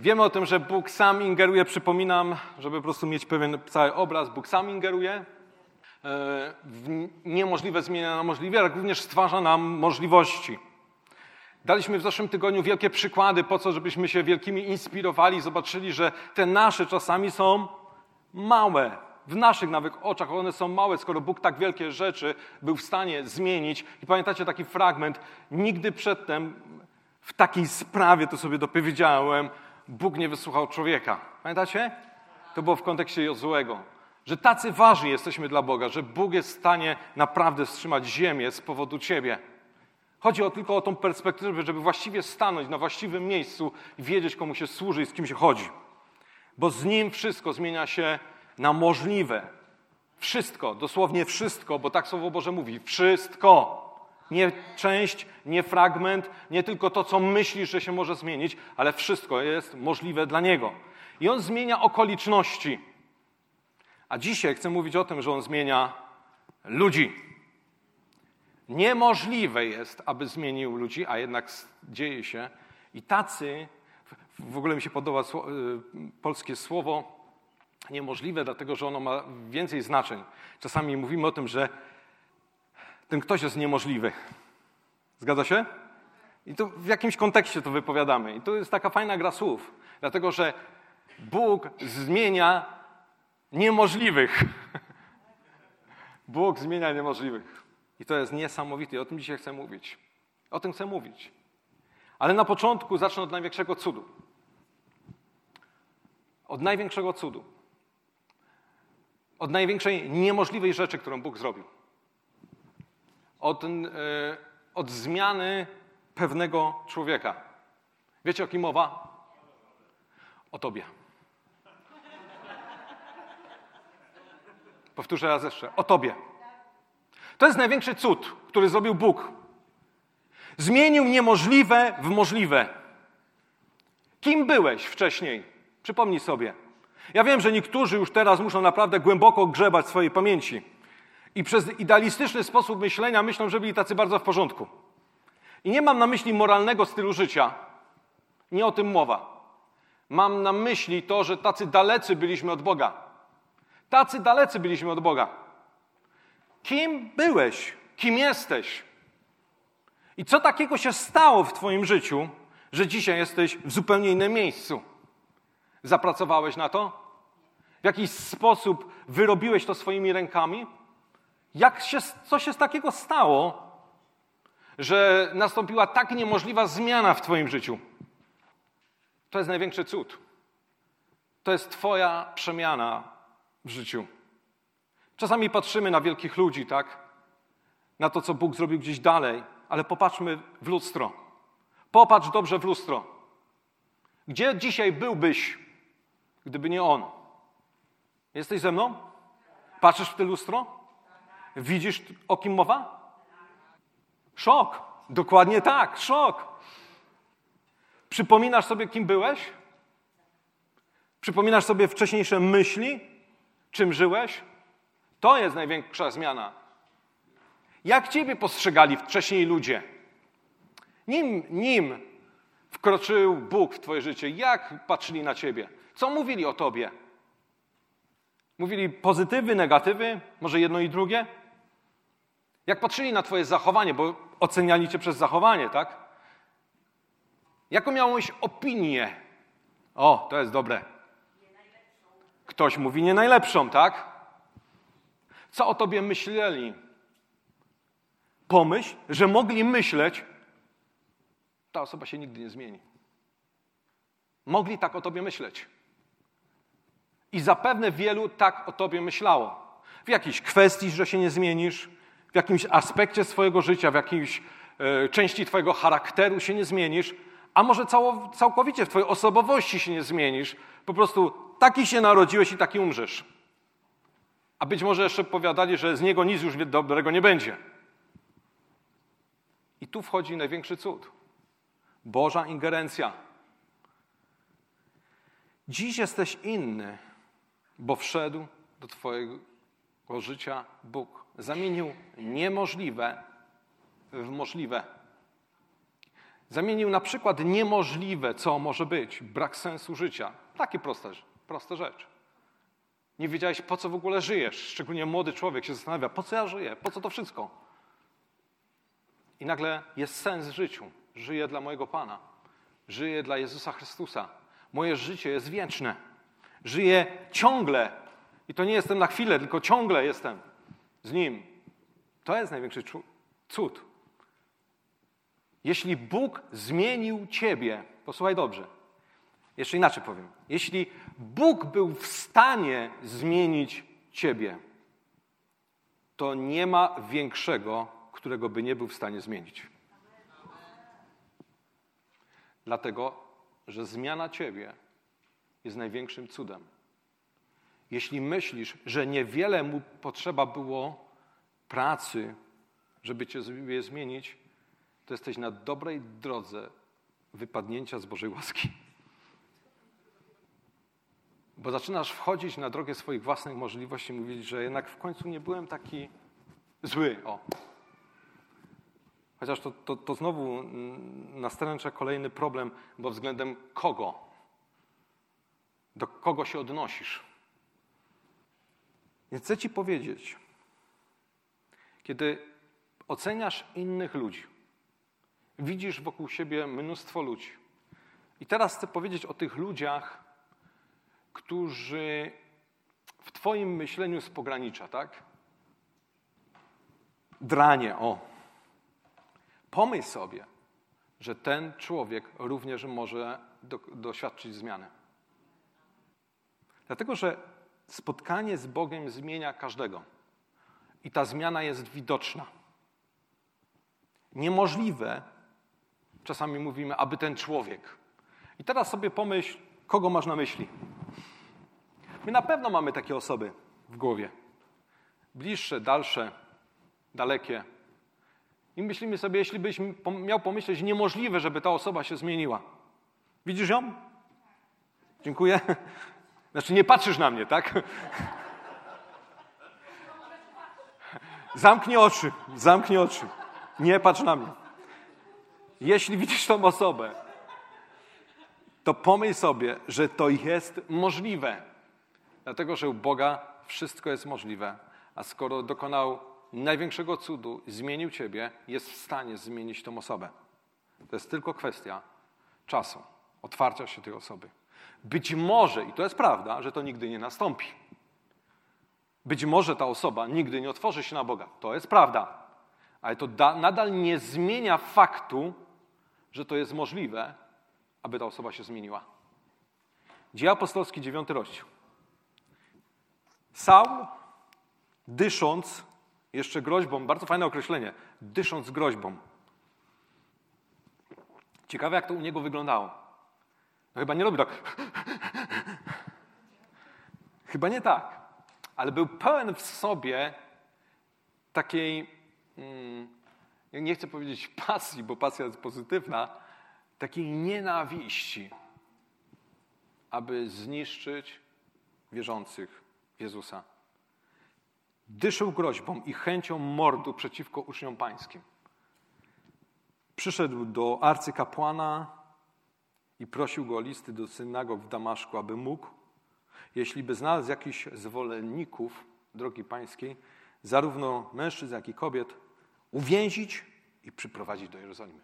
Wiemy o tym, że Bóg sam ingeruje, przypominam, żeby po prostu mieć pewien cały obraz. Bóg sam ingeruje, w niemożliwe zmienia na możliwe, ale również stwarza nam możliwości. Daliśmy w zeszłym tygodniu wielkie przykłady po co, żebyśmy się wielkimi inspirowali, zobaczyli, że te nasze czasami są małe. W naszych nawet oczach one są małe, skoro Bóg tak wielkie rzeczy był w stanie zmienić. I pamiętacie taki fragment, nigdy przedtem w takiej sprawie, to sobie dopowiedziałem, Bóg nie wysłuchał człowieka. Pamiętacie? To było w kontekście Jozuego. Że tacy ważni jesteśmy dla Boga, że Bóg jest w stanie naprawdę wstrzymać ziemię z powodu ciebie. Chodzi tylko o tą perspektywę, żeby właściwie stanąć na właściwym miejscu i wiedzieć, komu się służy i z kim się chodzi. Bo z Nim wszystko zmienia się na możliwe. Wszystko, dosłownie wszystko, bo tak Słowo Boże mówi. Wszystko. Nie część, nie fragment, nie tylko to, co myślisz, że się może zmienić, ale wszystko jest możliwe dla Niego. I On zmienia okoliczności. A dzisiaj chcę mówić o tym, że On zmienia ludzi. Niemożliwe jest, aby zmienił ludzi, a jednak dzieje się. I tacy, w ogóle mi się podoba polskie słowo niemożliwe, dlatego że ono ma więcej znaczeń. Czasami mówimy o tym, że ten ktoś jest niemożliwy. Zgadza się? I to w jakimś kontekście to wypowiadamy. I to jest taka fajna gra słów. Dlatego, że Bóg zmienia niemożliwych. Bóg zmienia niemożliwych. I to jest niesamowite. I o tym dzisiaj chcę mówić. O tym chcę mówić. Ale na początku zacznę od największego cudu. Od największego cudu. Od największej niemożliwej rzeczy, którą Bóg zrobił. Od zmiany pewnego człowieka. Wiecie, o kim mowa? O tobie. Powtórzę raz jeszcze. O tobie. To jest największy cud, który zrobił Bóg. Zmienił niemożliwe w możliwe. Kim byłeś wcześniej? Przypomnij sobie. Ja wiem, że niektórzy już teraz muszą naprawdę głęboko grzebać w swojej pamięci. I przez idealistyczny sposób myślenia myślą, że byli tacy bardzo w porządku. I nie mam na myśli moralnego stylu życia. Nie o tym mowa. Mam na myśli to, że tacy dalecy byliśmy od Boga. Tacy dalecy byliśmy od Boga. Kim byłeś? Kim jesteś? I co takiego się stało w twoim życiu, że dzisiaj jesteś w zupełnie innym miejscu? Zapracowałeś na to? W jakiś sposób wyrobiłeś to swoimi rękami? Co się takiego stało, że nastąpiła tak niemożliwa zmiana w twoim życiu? To jest największy cud. To jest twoja przemiana w życiu. Czasami patrzymy na wielkich ludzi, tak? Na to, co Bóg zrobił gdzieś dalej, ale popatrzmy w lustro. Popatrz dobrze w lustro. Gdzie dzisiaj byłbyś, gdyby nie On? Jesteś ze mną? Patrzysz w to lustro? Widzisz, o kim mowa? Szok. Dokładnie tak, szok. Przypominasz sobie, kim byłeś? Przypominasz sobie wcześniejsze myśli? Czym żyłeś? To jest największa zmiana. Jak ciebie postrzegali wcześniej ludzie? Nim wkroczył Bóg w twoje życie, jak patrzyli na ciebie? Co mówili o tobie? Mówili pozytywy, negatywy? Może jedno i drugie? Jak patrzyli na twoje zachowanie, bo oceniali cię przez zachowanie, tak? Jaką miałeś opinię? O, to jest dobre. Ktoś mówi nie najlepszą, tak? Co o tobie myśleli? Pomyśl, że mogli myśleć, ta osoba się nigdy nie zmieni. Mogli tak o tobie myśleć. I zapewne wielu tak o tobie myślało. W jakiejś kwestii, że się nie zmienisz, w jakimś aspekcie swojego życia, w jakiejś części twojego charakteru się nie zmienisz, a może całkowicie w twojej osobowości się nie zmienisz. Po prostu taki się narodziłeś i taki umrzesz. A być może jeszcze powiadali, że z niego nic już dobrego nie będzie. I tu wchodzi największy cud. Boża ingerencja. Dziś jesteś inny, bo wszedł do twojego życia Bóg. Zamienił niemożliwe w możliwe. Zamienił na przykład niemożliwe, co może być, brak sensu życia. Takie prosta rzecz. Nie wiedziałeś, po co w ogóle żyjesz. Szczególnie młody człowiek się zastanawia, po co ja żyję, po co to wszystko. I nagle jest sens w życiu. Żyję dla mojego Pana. Żyję dla Jezusa Chrystusa. Moje życie jest wieczne. Żyję ciągle. I to nie jestem na chwilę, tylko ciągle jestem z Nim. To jest największy cud. Jeśli Bóg zmienił ciebie, posłuchaj dobrze, jeszcze inaczej powiem. Jeśli Bóg był w stanie zmienić ciebie, to nie ma większego, którego by nie był w stanie zmienić. Dlatego, że zmiana ciebie jest największym cudem. Jeśli myślisz, że niewiele mu potrzeba było pracy, żeby cię zmienić, to jesteś na dobrej drodze wypadnięcia z Bożej łaski. Bo zaczynasz wchodzić na drogę swoich własnych możliwości i mówić, że jednak w końcu nie byłem taki zły. Chociaż to znowu nastręcza kolejny problem, bo względem kogo? Do kogo się odnosisz? Więc chcę ci powiedzieć, kiedy oceniasz innych ludzi, widzisz wokół siebie mnóstwo ludzi. I teraz chcę powiedzieć o tych ludziach, którzy w twoim myśleniu z pogranicza, tak? Dranie, Pomyśl sobie, że ten człowiek również może doświadczyć zmiany. Dlatego, że spotkanie z Bogiem zmienia każdego. I ta zmiana jest widoczna. Niemożliwe, czasami mówimy, aby ten człowiek. I teraz sobie pomyśl, kogo masz na myśli. My na pewno mamy takie osoby w głowie. Bliższe, dalsze, dalekie. I myślimy sobie, jeśli byś miał pomyśleć, niemożliwe, żeby ta osoba się zmieniła. Widzisz ją? Dziękuję. Znaczy nie patrzysz na mnie, tak? Zamknij oczy. Nie patrz na mnie. Jeśli widzisz tą osobę, to pomyśl sobie, że to jest możliwe. Dlatego, że u Boga wszystko jest możliwe. A skoro dokonał największego cudu, zmienił ciebie, jest w stanie zmienić tą osobę. To jest tylko kwestia czasu, otwarcia się tej osoby. Być może, i to jest prawda, że to nigdy nie nastąpi. Być może ta osoba nigdy nie otworzy się na Boga. To jest prawda. Ale to nadal nie zmienia faktu, że to jest możliwe, aby ta osoba się zmieniła. Dzieje apostolskie, 9 rozdział. Saul, dysząc, jeszcze groźbą, bardzo fajne określenie, dysząc groźbą. Ciekawe, jak to u niego wyglądało. No chyba nie robi tak. Chyba nie tak. Ale był pełen w sobie takiej, nie chcę powiedzieć pasji, bo pasja jest pozytywna, takiej nienawiści, aby zniszczyć wierzących w Jezusa. Dyszył groźbą i chęcią mordu przeciwko uczniom pańskim. Przyszedł do arcykapłana i prosił go o listy do synagog w Damaszku, aby mógł, jeśli by znalazł jakichś zwolenników drogi pańskiej, zarówno mężczyzn, jak i kobiet, uwięzić i przyprowadzić do Jerozolimy.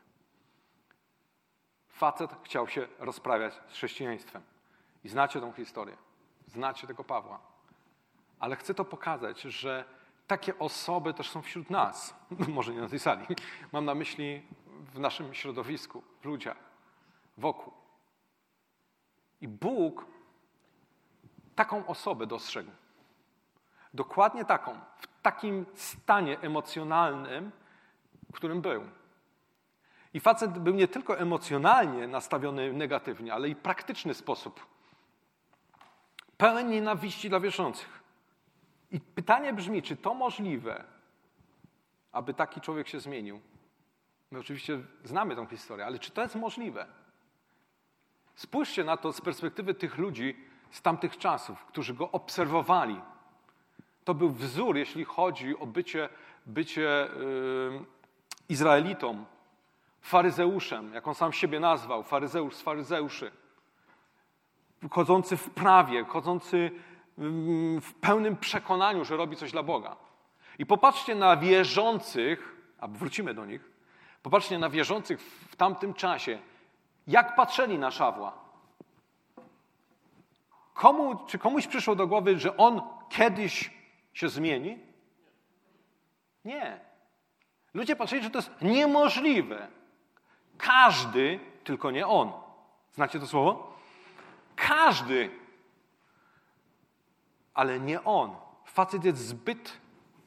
Facet chciał się rozprawiać z chrześcijaństwem. I znacie tą historię. Znacie tego Pawła. Ale chcę to pokazać, że takie osoby też są wśród nas. Może nie na tej sali. Mam na myśli w naszym środowisku, w ludziach, wokół. I Bóg taką osobę dostrzegł. Dokładnie taką. W takim stanie emocjonalnym, w którym był. I facet był nie tylko emocjonalnie nastawiony negatywnie, ale i praktyczny sposób. Pełen nienawiści dla wierzących. I pytanie brzmi, czy to możliwe, aby taki człowiek się zmienił? My oczywiście znamy tę historię, ale czy to jest możliwe? Spójrzcie na to z perspektywy tych ludzi z tamtych czasów, którzy go obserwowali. To był wzór, jeśli chodzi o bycie Izraelitą. faryzeuszem, jak on sam siebie nazwał, faryzeusz z faryzeuszy. Chodzący w prawie, chodzący w pełnym przekonaniu, że robi coś dla Boga. I popatrzcie na wierzących, a wrócimy do nich, popatrzcie na wierzących w tamtym czasie, jak patrzyli na Szawła. Czy komuś przyszło do głowy, że on kiedyś się zmieni? Nie. Ludzie patrzyli, że to jest niemożliwe. Każdy, tylko nie on. Znacie to słowo? Każdy, ale nie on. Facet jest zbyt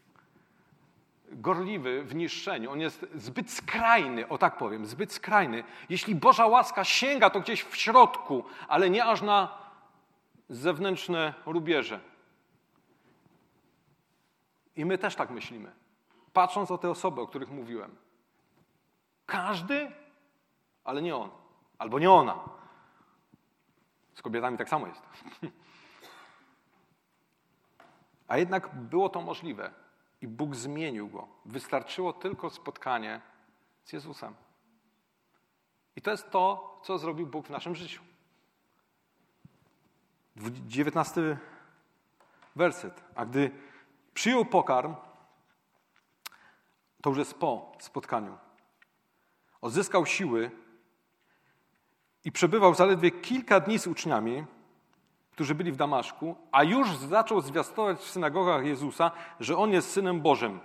gorliwy w niszczeniu. On jest zbyt skrajny, o tak powiem, zbyt skrajny. Jeśli Boża łaska sięga, to gdzieś w środku, ale nie aż na zewnętrzne rubieże. I my też tak myślimy, patrząc o te osoby, o których mówiłem. Każdy, ale nie on. Albo nie ona. Z kobietami tak samo jest. A jednak było to możliwe. I Bóg zmienił go. Wystarczyło tylko spotkanie z Jezusem. I to jest to, co zrobił Bóg w naszym życiu. 19 werset. A gdy przyjął pokarm, to już jest po spotkaniu. Odzyskał siły i przebywał zaledwie kilka dni z uczniami, którzy byli w Damaszku, a już zaczął zwiastować w synagogach Jezusa, że On jest Synem Bożym.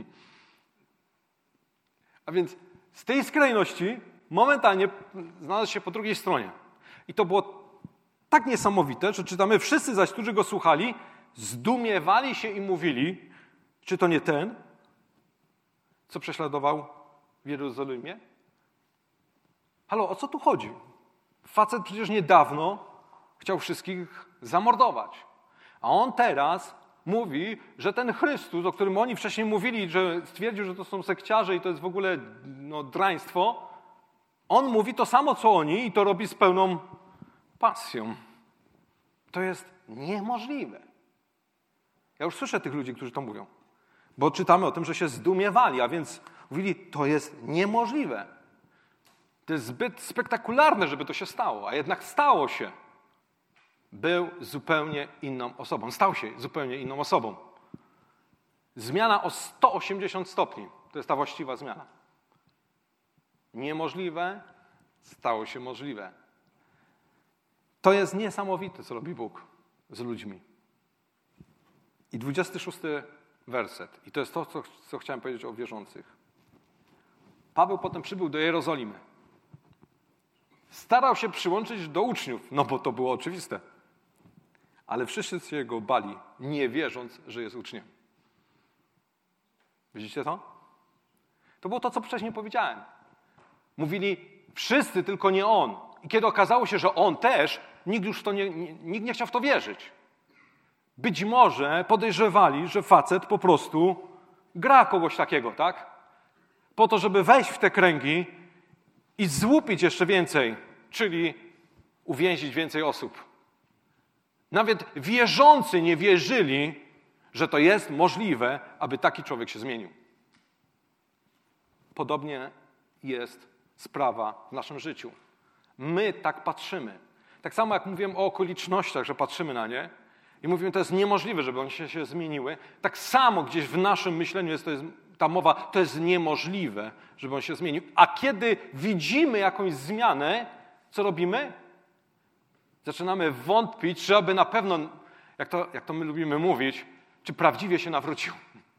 A więc z tej skrajności momentalnie znalazł się po drugiej stronie. I to było tak niesamowite, że czytamy, wszyscy zaś, którzy Go słuchali, zdumiewali się i mówili, czy to nie ten, co prześladował w Jerozolimie? Halo, o co tu chodzi? Facet przecież niedawno chciał wszystkich zamordować. A on teraz mówi, że ten Chrystus, o którym oni wcześniej mówili, że stwierdził, że to są sekciarze i to jest w ogóle draństwo, on mówi to samo, co oni i to robi z pełną pasją. To jest niemożliwe. Ja już słyszę tych ludzi, którzy to mówią. Bo czytamy o tym, że się zdumiewali, a więc mówili, to jest niemożliwe. To jest zbyt spektakularne, żeby to się stało, a jednak stało się. Był zupełnie inną osobą. Stał się zupełnie inną osobą. Zmiana o 180 stopni. To jest ta właściwa zmiana. Niemożliwe stało się możliwe. To jest niesamowite, co robi Bóg z ludźmi. I 26 werset. I to jest to, co chciałem powiedzieć o wierzących. Paweł potem przybył do Jerozolimy. Starał się przyłączyć do uczniów, no bo to było oczywiste. Ale wszyscy się go bali, nie wierząc, że jest uczniem. Widzicie to? To było to, co wcześniej powiedziałem. Mówili wszyscy, tylko nie on. I kiedy okazało się, że on też, nikt nie chciał w to wierzyć. Być może podejrzewali, że facet po prostu gra kogoś takiego, tak? Po to, żeby wejść w te kręgi i złupić jeszcze więcej, czyli uwięzić więcej osób. Nawet wierzący nie wierzyli, że to jest możliwe, aby taki człowiek się zmienił. Podobnie jest sprawa w naszym życiu. My tak patrzymy. Tak samo jak mówiłem o okolicznościach, że patrzymy na nie i mówimy, to jest niemożliwe, żeby one się zmieniły. Tak samo gdzieś w naszym myśleniu jest ta mowa, to jest niemożliwe, żeby on się zmienił. A kiedy widzimy jakąś zmianę, co robimy? Zaczynamy wątpić, czy aby na pewno, jak to my lubimy mówić, czy prawdziwie się nawrócił.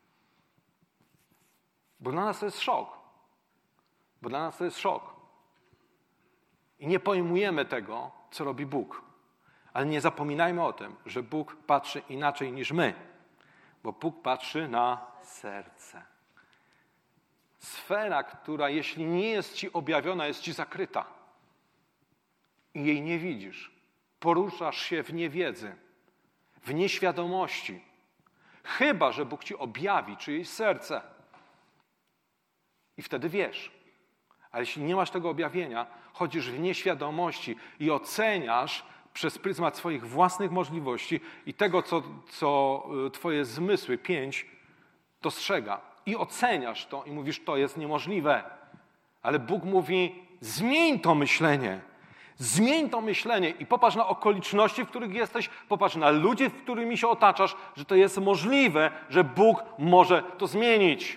Bo dla nas to jest szok. I nie pojmujemy tego, co robi Bóg. Ale nie zapominajmy o tym, że Bóg patrzy inaczej niż my. Bo Bóg patrzy na serce. Sfera, która jeśli nie jest ci objawiona, jest ci zakryta. I jej nie widzisz. Poruszasz się w niewiedzy, w nieświadomości. Chyba że Bóg ci objawi czyjeś serce. I wtedy wiesz. A jeśli nie masz tego objawienia, chodzisz w nieświadomości i oceniasz przez pryzmat swoich własnych możliwości i tego, co twoje zmysły, 5, dostrzega. I oceniasz to i mówisz, to jest niemożliwe. Ale Bóg mówi, zmień to myślenie. Zmień to myślenie i popatrz na okoliczności, w których jesteś, popatrz na ludzi, w którymi się otaczasz, że to jest możliwe, że Bóg może to zmienić.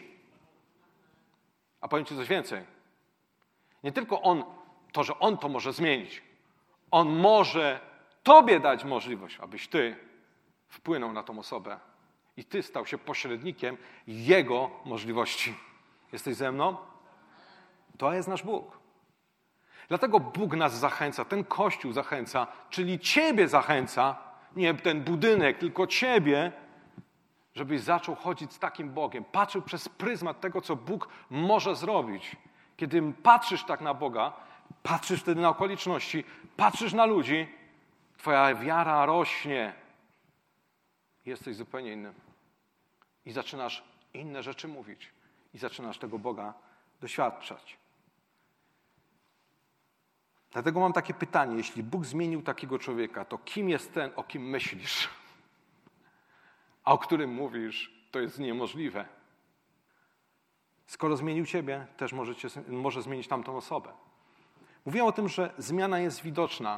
A powiem Ci coś więcej. Nie tylko że On to może zmienić. On może Tobie dać możliwość, abyś Ty wpłynął na tą osobę i Ty stał się pośrednikiem Jego możliwości. Jesteś ze mną? To jest nasz Bóg. Dlatego Bóg nas zachęca, ten Kościół zachęca, czyli Ciebie zachęca, nie ten budynek, tylko Ciebie, żebyś zaczął chodzić z takim Bogiem, patrzył przez pryzmat tego, co Bóg może zrobić. Kiedy patrzysz tak na Boga, patrzysz wtedy na okoliczności, patrzysz na ludzi, twoja wiara rośnie. Jesteś zupełnie innym. I zaczynasz inne rzeczy mówić. I zaczynasz tego Boga doświadczać. Dlatego mam takie pytanie. Jeśli Bóg zmienił takiego człowieka, to kim jest ten, o kim myślisz? A o którym mówisz, to jest niemożliwe. Skoro zmienił ciebie, też może zmienić tamtą osobę. Mówiłem o tym, że zmiana jest widoczna.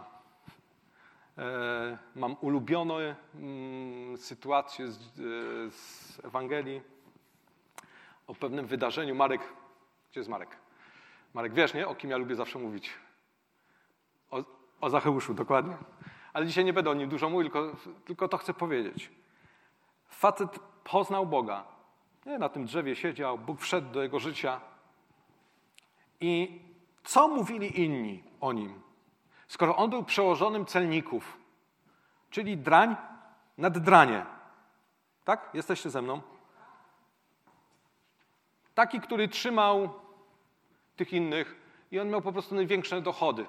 Mam ulubioną sytuację z Ewangelii o pewnym wydarzeniu. Marek, gdzie jest Marek? Marek, wiesz, nie? O kim ja lubię zawsze mówić. O Zacheuszu, dokładnie. Ale dzisiaj nie będę o nim dużo mówił, tylko to chcę powiedzieć. Facet poznał Boga. Nie, na tym drzewie siedział, Bóg wszedł do jego życia. I co mówili inni o nim? Skoro on był przełożonym celników, czyli drań nad dranie. Tak? Jesteście ze mną? Taki, który trzymał tych innych i on miał po prostu największe dochody.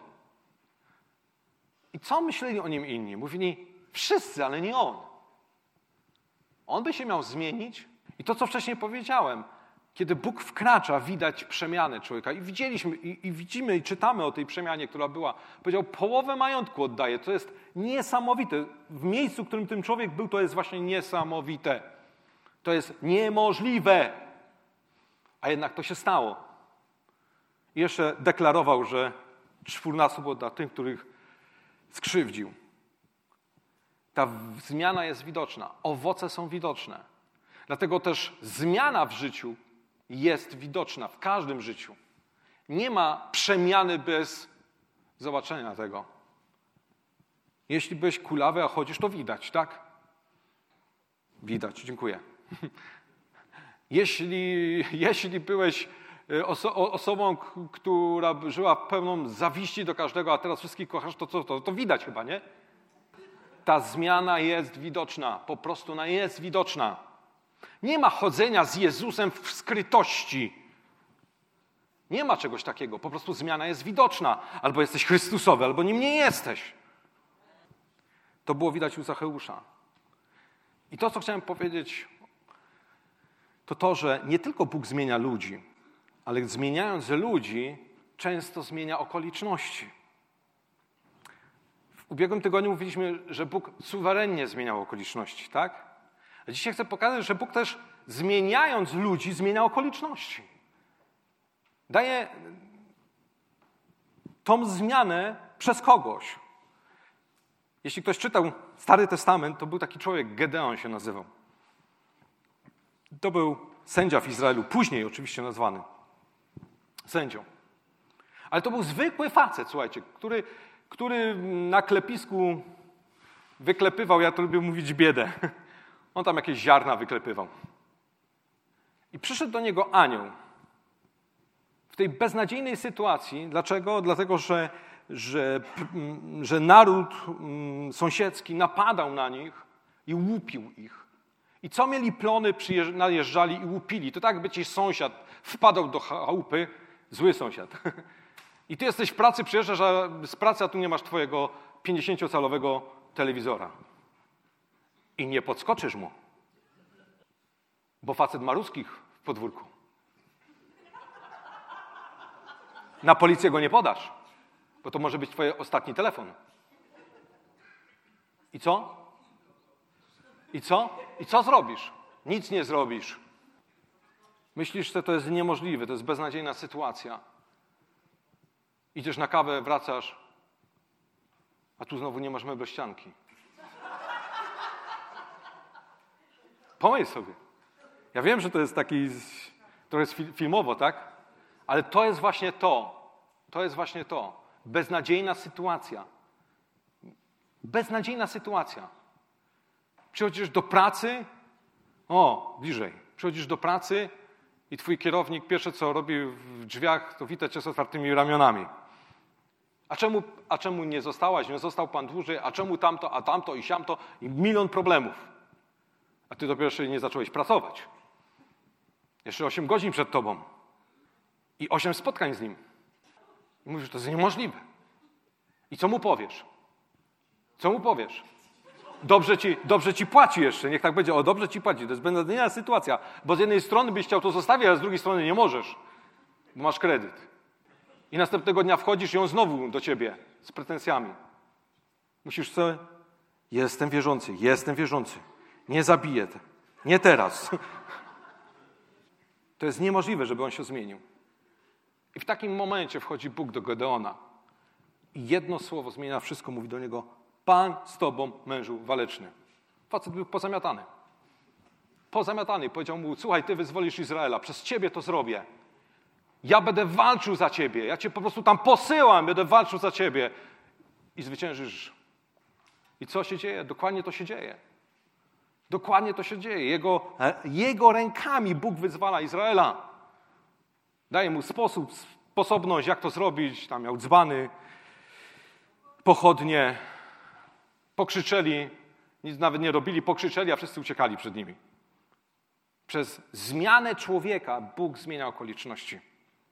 I co myśleli o nim inni? Mówili, wszyscy, ale nie on. On by się miał zmienić. I to, co wcześniej powiedziałem, kiedy Bóg wkracza, widać przemianę człowieka. I widzieliśmy, i widzimy, i czytamy o tej przemianie, która była. Powiedział, połowę majątku oddaje. To jest niesamowite. W miejscu, w którym ten człowiek był, to jest właśnie niesamowite. To jest niemożliwe. A jednak to się stało. I jeszcze deklarował, że 14 odda tym, których skrzywdził. Ta zmiana jest widoczna. Owoce są widoczne. Dlatego też zmiana w życiu jest widoczna w każdym życiu. Nie ma przemiany bez zobaczenia tego. Jeśli byłeś kulawy, a chodzisz, to widać, tak? Widać, dziękuję. Jeśli byłeś osobą, która żyła pełną zawiści do każdego, a teraz wszystkich kochasz, to widać chyba, nie? Ta zmiana jest widoczna. Po prostu ona jest widoczna. Nie ma chodzenia z Jezusem w skrytości. Nie ma czegoś takiego. Po prostu zmiana jest widoczna. Albo jesteś Chrystusowy, albo nim nie jesteś. To było widać u Zacheusza. I to, co chciałem powiedzieć, to, że nie tylko Bóg zmienia ludzi, ale zmieniając ludzi, często zmienia okoliczności. W ubiegłym tygodniu mówiliśmy, że Bóg suwerennie zmieniał okoliczności, tak? A dzisiaj chcę pokazać, że Bóg też zmieniając ludzi, zmienia okoliczności. Daje tą zmianę przez kogoś. Jeśli ktoś czytał Stary Testament, to był taki człowiek, Gedeon się nazywał. To był sędzia w Izraelu, później oczywiście nazwany sędzią. Ale to był zwykły facet, słuchajcie, który na klepisku wyklepywał, ja to lubię mówić, biedę. On tam jakieś ziarna wyklepywał. I przyszedł do niego anioł. W tej beznadziejnej sytuacji. Dlaczego? Dlatego, że naród sąsiedzki napadał na nich i łupił ich. I co mieli plony, najeżdżali i łupili. To tak, jakby ci sąsiad wpadał do chałupy, zły sąsiad. I ty jesteś w pracy, przyjeżdżasz z pracy, a tu nie masz twojego 50-calowego telewizora. I nie podskoczysz mu, bo facet ma ruskich w podwórku. Na policję go nie podasz, bo to może być twój ostatni telefon. I co? I co? I co zrobisz? Nic nie zrobisz. Myślisz, że to jest niemożliwe, to jest beznadziejna sytuacja. Idziesz na kawę, wracasz, a tu znowu nie masz meblościanki. Pomyśl sobie. Ja wiem, że to jest taki, to jest filmowo, tak? Ale to jest właśnie to. To jest właśnie to. Beznadziejna sytuacja. Beznadziejna sytuacja. Przychodzisz do pracy, bliżej. Przychodzisz do pracy i twój kierownik pierwsze co robi w drzwiach, to wita cię z otwartymi ramionami. A czemu nie zostałaś? Nie został pan dłużej? A czemu tamto, a tamto i siamto? I milion problemów. A ty dopiero jeszcze nie zacząłeś pracować. Jeszcze 8 godzin przed tobą. I 8 spotkań z nim. I mówisz, że to jest niemożliwe. I co mu powiesz? Co mu powiesz? Dobrze ci płaci jeszcze. Niech tak będzie. Dobrze ci płaci. To jest beznadziejna sytuacja. Bo z jednej strony byś chciał to zostawić, a z drugiej strony nie możesz. Bo masz kredyt. I następnego dnia wchodzisz i on znowu do ciebie z pretensjami. Musisz sobie... Jestem wierzący. Nie zabiję. Nie teraz. To jest niemożliwe, żeby on się zmienił. I w takim momencie wchodzi Bóg do Gedeona. I jedno słowo zmienia wszystko. Mówi do niego: Pan z tobą, mężu waleczny. Facet był pozamiatany. Pozamiatany. Powiedział mu: słuchaj, ty wyzwolisz Izraela. Przez ciebie to zrobię. Ja będę walczył za ciebie. Ja cię po prostu tam posyłam. Będę walczył za ciebie. I zwyciężysz. I co się dzieje? Dokładnie to się dzieje. Dokładnie to się dzieje. Jego rękami Bóg wyzwala Izraela. Daje mu sposobność, jak to zrobić. Tam miał dzbany, pochodnie. Pokrzyczeli. Nic nawet nie robili. Pokrzyczeli, a wszyscy uciekali przed nimi. Przez zmianę człowieka Bóg zmienia okoliczności.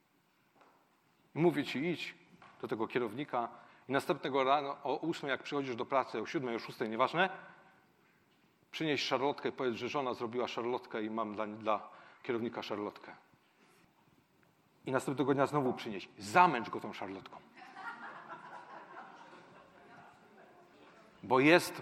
I mówię ci, idź do tego kierownika i następnego rano o 8, jak przychodzisz do pracy, o 7, o 6, nieważne, przynieś szarlotkę i powiedz, że żona zrobiła szarlotkę i mam dla kierownika szarlotkę. I następnego dnia znowu przynieś. Zamęcz go tą szarlotką. Bo jest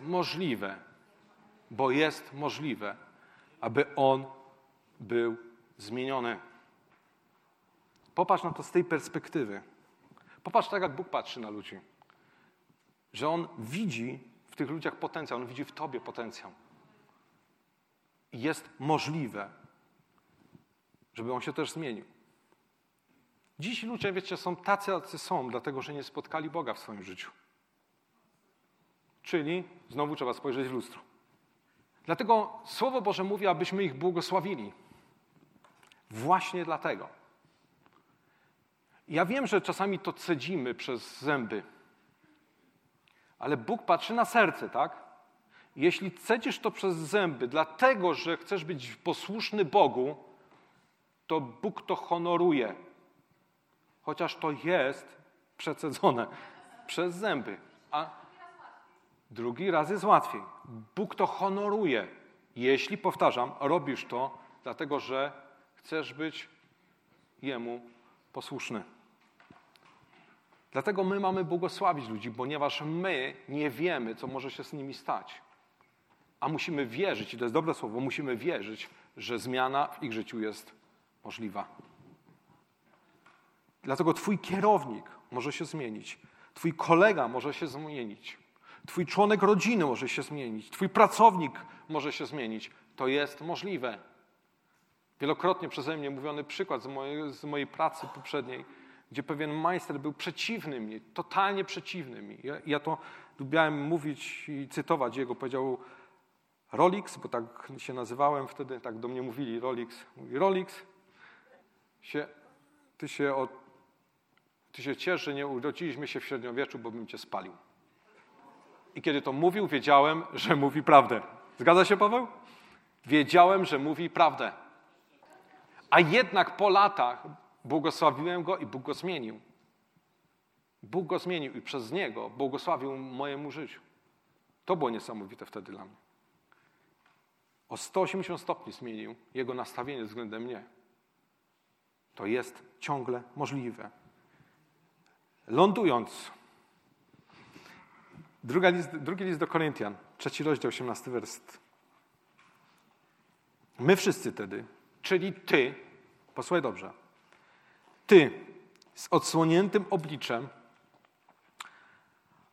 możliwe, aby on był zmieniony. Popatrz na to z tej perspektywy. Popatrz tak, jak Bóg patrzy na ludzi. Że On widzi w tych ludziach potencjał, On widzi w tobie potencjał. I jest możliwe, żeby on się też zmienił. Dziś ludzie, wiecie, są tacy, jacy są, dlatego że nie spotkali Boga w swoim życiu. Czyli znowu trzeba spojrzeć w lustro. Dlatego Słowo Boże mówi, abyśmy ich błogosławili. Właśnie dlatego. Ja wiem, że czasami to cedzimy przez zęby, ale Bóg patrzy na serce, tak? Jeśli cedzisz to przez zęby, dlatego że chcesz być posłuszny Bogu, to Bóg to honoruje. Chociaż to jest przecedzone przez zęby. A drugi raz jest łatwiej. Bóg to honoruje. Jeśli, powtarzam, robisz to, dlatego że chcesz być Jemu posłuszny. Dlatego my mamy błogosławić ludzi, ponieważ my nie wiemy, co może się z nimi stać. A musimy wierzyć, i to jest dobre słowo, musimy wierzyć, że zmiana w ich życiu jest możliwa. Dlatego twój kierownik może się zmienić, twój kolega może się zmienić, twój członek rodziny może się zmienić, twój pracownik może się zmienić. To jest możliwe. Wielokrotnie przeze mnie mówiony przykład z mojej pracy poprzedniej, gdzie pewien majster był przeciwny mi, totalnie przeciwny mi. Ja to lubiałem mówić i cytować jego. Powiedział: Rolix, bo tak się nazywałem wtedy, tak do mnie mówili, Rolix. Mówi: Rolix, ty się ciesz, że nie urodziliśmy się w średniowieczu, bo bym cię spalił. I kiedy to mówił, wiedziałem, że mówi prawdę. Zgadza się, Paweł? Wiedziałem, że mówi prawdę. A jednak po latach błogosławiłem go i Bóg go zmienił. Bóg go zmienił i przez niego błogosławił mojemu życiu. To było niesamowite wtedy dla mnie. O 180 stopni zmienił jego nastawienie względem mnie. To jest ciągle możliwe. Lądując, drugi list do Koryntian, 3 rozdział, 18 werset. My wszyscy tedy, czyli ty, posłuchaj dobrze, ty z odsłoniętym obliczem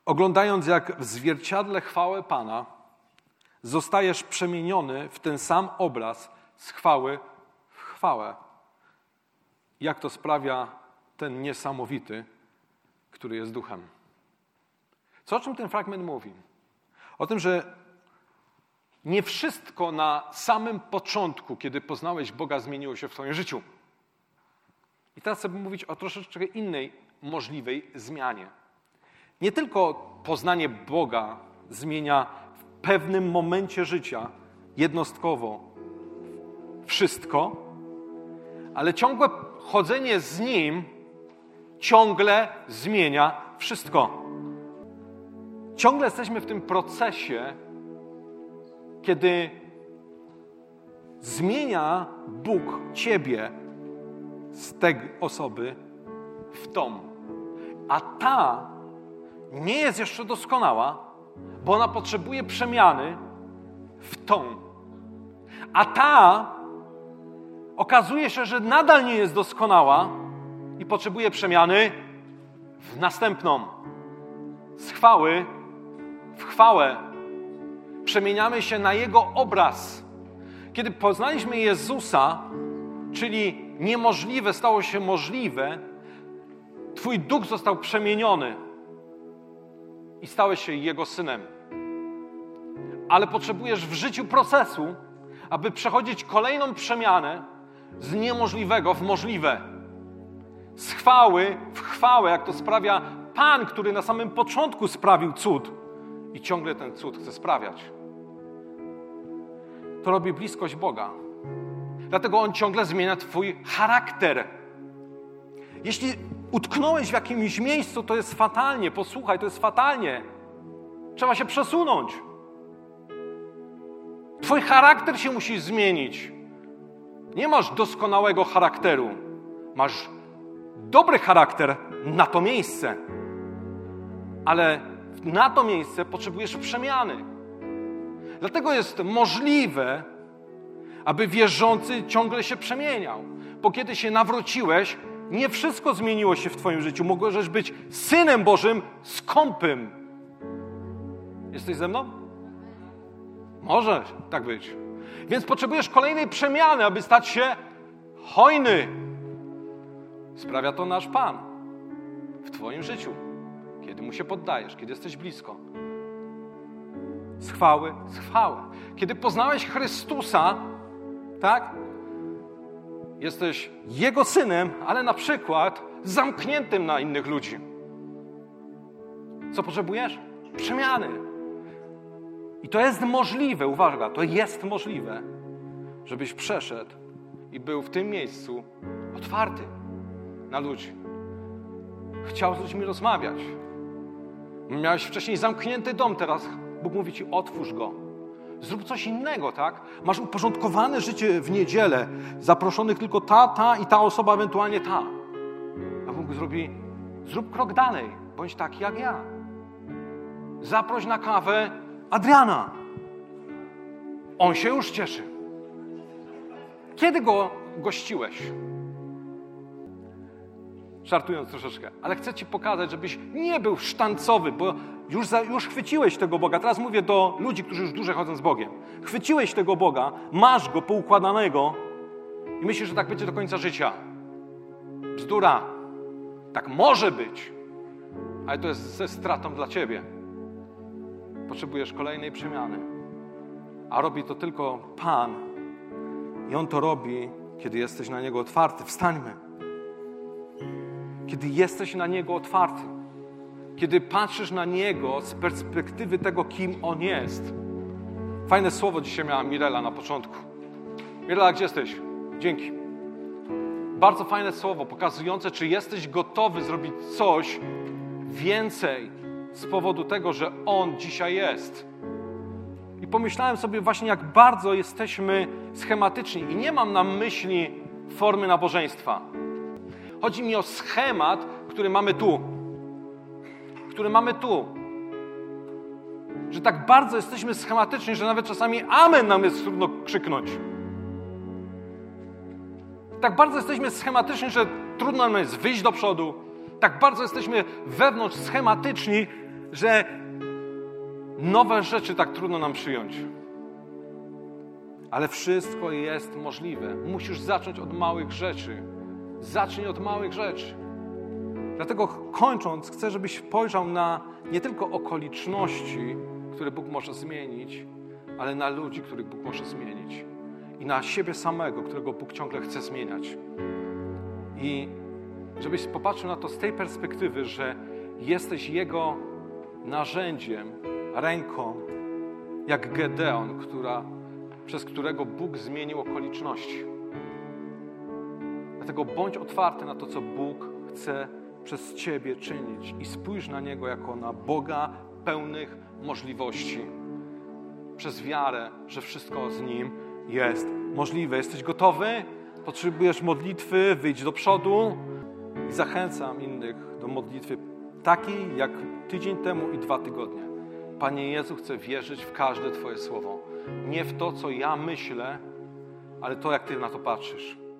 oglądając jak w zwierciadle chwałę Pana, zostajesz przemieniony w ten sam obraz z chwały w chwałę. Jak to sprawia ten niesamowity, który jest duchem. Co o czym ten fragment mówi? O tym, że nie wszystko na samym początku, kiedy poznałeś Boga, zmieniło się w twoim życiu. I teraz chcę mówić o troszeczkę innej możliwej zmianie. Nie tylko poznanie Boga zmienia w pewnym momencie życia jednostkowo wszystko, ale ciągłe chodzenie z Nim ciągle zmienia wszystko. Ciągle jesteśmy w tym procesie, kiedy zmienia Bóg ciebie z tej osoby w tą. A ta nie jest jeszcze doskonała, bo ona potrzebuje przemiany w tą. A ta okazuje się, że nadal nie jest doskonała i potrzebuje przemiany w następną. Z chwały w chwałę. Przemieniamy się na Jego obraz. Kiedy poznaliśmy Jezusa, czyli niemożliwe stało się możliwe, twój duch został przemieniony i stałeś się Jego synem. Ale potrzebujesz w życiu procesu, aby przechodzić kolejną przemianę z niemożliwego w możliwe. Z chwały w chwałę, jak to sprawia Pan, który na samym początku sprawił cud i ciągle ten cud chce sprawiać. To robi bliskość Boga. Dlatego On ciągle zmienia twój charakter. Jeśli utknąłeś w jakimś miejscu, to jest fatalnie. Posłuchaj, to jest fatalnie. Trzeba się przesunąć. Twój charakter się musi zmienić. Nie masz doskonałego charakteru. Masz dobry charakter na to miejsce. Ale na to miejsce potrzebujesz przemiany. Dlatego jest możliwe, aby wierzący ciągle się przemieniał. Bo kiedy się nawróciłeś, nie wszystko zmieniło się w twoim życiu. Możesz być Synem Bożym skąpym. Jesteś ze mną? Może tak być. Więc potrzebujesz kolejnej przemiany, aby stać się hojny. Sprawia to nasz Pan w twoim życiu. Kiedy Mu się poddajesz, kiedy jesteś blisko. Z chwały w chwałę. Kiedy poznałeś Chrystusa, tak? Jesteś Jego synem, ale na przykład zamkniętym na innych ludzi. Co potrzebujesz? Przemiany. I to jest możliwe, uwaga, to jest możliwe, żebyś przeszedł i był w tym miejscu otwarty na ludzi. Chciał z ludźmi rozmawiać. Miałeś wcześniej zamknięty dom, teraz Bóg mówi ci, otwórz go. Zrób coś innego, tak? Masz uporządkowane życie w niedzielę, zaproszonych tylko ta i ta osoba, ewentualnie ta. A Bóg zrobi, zrób krok dalej, bądź taki jak ja. Zaproś na kawę Adriana. On się już cieszy. Kiedy go gościłeś? Żartując troszeczkę, ale chcę ci pokazać, żebyś nie był sztancowy, bo już chwyciłeś tego Boga. Teraz mówię do ludzi, którzy już dłużej chodzą z Bogiem. Chwyciłeś tego Boga, masz Go poukładanego i myślisz, że tak będzie do końca życia. Bzdura. Tak może być, ale to jest ze stratą dla ciebie. Potrzebujesz kolejnej przemiany. A robi to tylko Pan. I On to robi, kiedy jesteś na Niego otwarty. Wstańmy. Kiedy jesteś na Niego otwarty. Kiedy patrzysz na Niego z perspektywy tego, kim On jest. Fajne słowo dzisiaj miała Mirela na początku. Mirela, gdzie jesteś? Dzięki. Bardzo fajne słowo, pokazujące, czy jesteś gotowy zrobić coś więcej z powodu tego, że On dzisiaj jest. I pomyślałem sobie właśnie, jak bardzo jesteśmy schematyczni. I nie mam na myśli formy nabożeństwa. Chodzi mi o schemat, który mamy tu. Który mamy tu. Że tak bardzo jesteśmy schematyczni, że nawet czasami amen nam jest trudno krzyknąć. Tak bardzo jesteśmy schematyczni, że trudno nam jest wyjść do przodu. Tak bardzo jesteśmy wewnątrz schematyczni, że nowe rzeczy tak trudno nam przyjąć. Ale wszystko jest możliwe. Musisz zacząć od małych rzeczy. Zacznij od małych rzeczy. Dlatego kończąc, chcę, żebyś spojrzał na nie tylko okoliczności, które Bóg może zmienić, ale na ludzi, których Bóg może zmienić. I na siebie samego, którego Bóg ciągle chce zmieniać. I żebyś popatrzył na to z tej perspektywy, że jesteś Jego narzędziem, ręką, jak Gedeon, przez którego Bóg zmienił okoliczności. Dlatego bądź otwarty na to, co Bóg chce przez Ciebie czynić i spójrz na Niego jako na Boga pełnych możliwości. Przez wiarę, że wszystko z Nim jest możliwe. Jesteś gotowy? Potrzebujesz modlitwy? Wyjdź do przodu. I zachęcam innych do modlitwy takiej jak tydzień temu i 2 tygodnie. Panie Jezu, chcę wierzyć w każde Twoje słowo. Nie w to, co ja myślę, ale to, jak Ty na to patrzysz.